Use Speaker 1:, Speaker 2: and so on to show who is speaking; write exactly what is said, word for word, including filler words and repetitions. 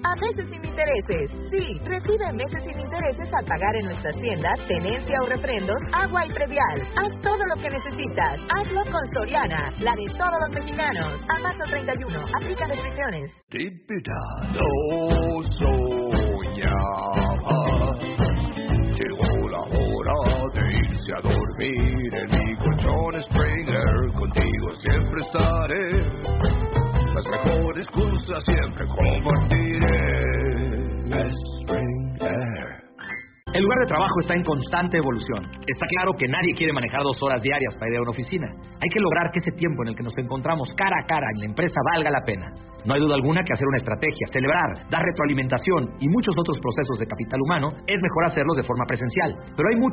Speaker 1: a meses sin intereses. Sí, recibe meses sin intereses al pagar en nuestras tiendas, tenencia o refrendos, agua y predial. Haz todo lo que necesitas. Hazlo con Soriana, la de todos los mexicanos. A marzo treinta y uno, aplica restricciones.
Speaker 2: Típida, no soñaba. Llegó la hora de irse a dormir en mi colchón Springer. Contigo siempre estaré. Las mejores cosas siempre compartiré. Springer.
Speaker 3: El lugar de trabajo está en constante evolución. Está claro que nadie quiere manejar dos horas diarias para ir a una oficina. Hay que lograr que ese tiempo en el que nos encontramos cara a cara en la empresa valga la pena. No hay duda alguna que hacer una estrategia, celebrar, dar retroalimentación y muchos otros procesos de capital humano es mejor hacerlos de forma presencial. Pero hay mucho